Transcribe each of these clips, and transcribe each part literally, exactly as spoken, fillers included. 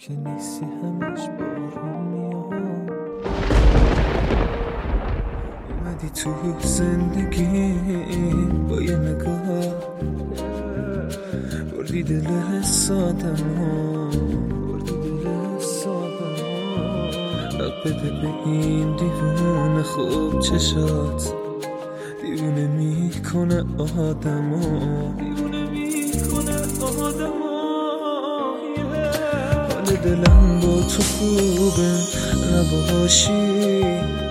که نیستی همش بارون میاد. اومدی تو زندگی با یه نگاه، بردی دل سادمو، بردی دل سادمو. حق بده به این دیوونه خوب چشات، دیوونه میکنه آدمو، دیوونه میکنه آدمو. حال دلم با تو خوبه نباشی،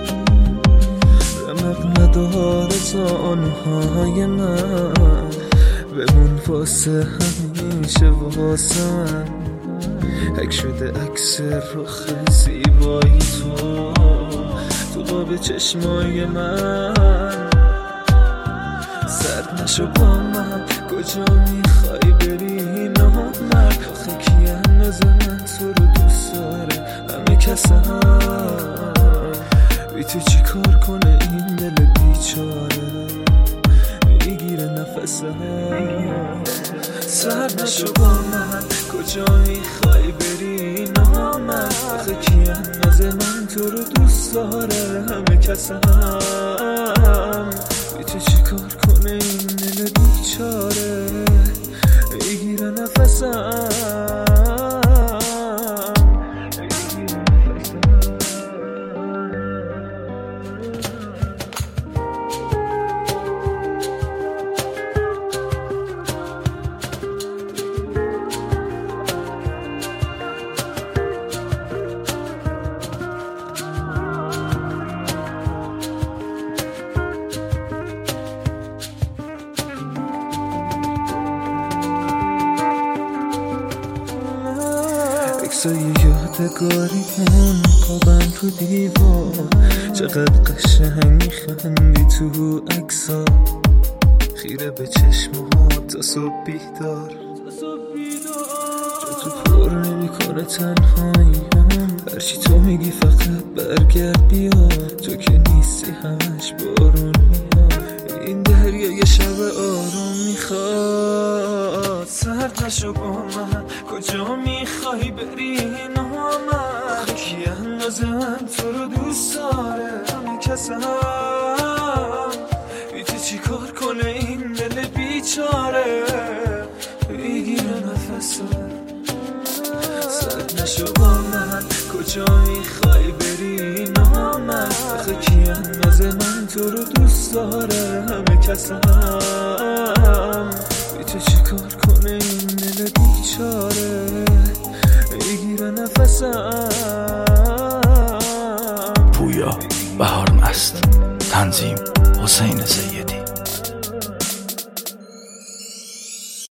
رمق نداره زانوهای من، بمون واسه همیشه واسه من. حک شده عکس رخ زیبایی تو تو قاب چشمای من. سرد نشو با من، کجا میخوای بری نامرد؟ آخه کی اندازه من تو رو دوست داره؟ همه کسم بی تو چی کار کنه این دل بیچاره، میگیره نفسم. سرد نشو با من، کجا میخوای بری نامرد؟ آخه کی اندازه من تو رو دوست داره؟ همه کسم بی تو چی کار کنه این دل بیچاره، میگیره نفسم. عکسای یادگاری اون خوابم تو دیوار، چقدر قشنگ میخندی تو عکسا، خیره به چشمات تا صبح بیدار. جا تو پر نمیکنه تنهاییم، هرچی تو میگی فقط برگرد بیا، تو که نیستی همش بارون میاد. این دریا یه شب آروم میخواد. سرد نشو با من، کجا میخوای بری نامرد؟ کی اندازه من تو رو دوست داره؟ همه کسم بی تو چی کار کنه این دل بیچاره، بگیره نفسم. سرد نشو با من، کجا میخوای بری نامرد؟ آخه کی اندازه من تو رو دوست داره؟ همه کسم بی تو چی کار کنه این دل بیچاره، بگیره نفسم. پویا بهار مست، تنظیم حسین سیدی.